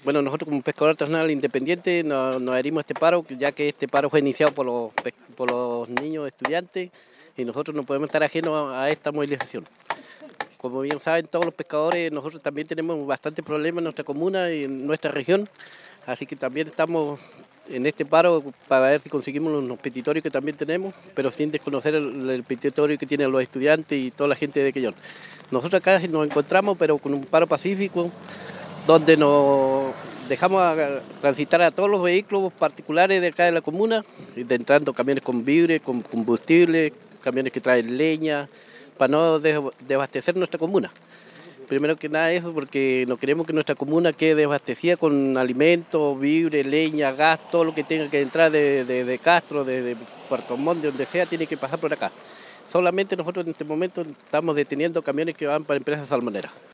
Bueno, nosotros como pescador artesanal independiente nos adherimos a este paro, ya que este paro fue iniciado por los niños estudiantes y nosotros no podemos estar ajenos a esta movilización. Como bien saben todos los pescadores, nosotros también tenemos bastantes problemas en nuestra comuna y en nuestra región, así que también estamos en este paro para ver si conseguimos los petitorios que también tenemos, pero sin desconocer el petitorio que tienen los estudiantes y toda la gente de Quellón. Nosotros acá nos encontramos, pero con un paro pacífico, donde nos dejamos transitar a todos los vehículos particulares de acá de la comuna, entrando camiones con víveres, con combustible, camiones que traen leña, para no desabastecer nuestra comuna. Primero que nada eso, porque no queremos que nuestra comuna quede desabastecida con alimentos, víveres, leña, gas, todo lo que tenga que entrar de Castro, de Puerto Montt, de donde sea, tiene que pasar por acá. Solamente nosotros en este momento estamos deteniendo camiones que van para empresas salmoneras.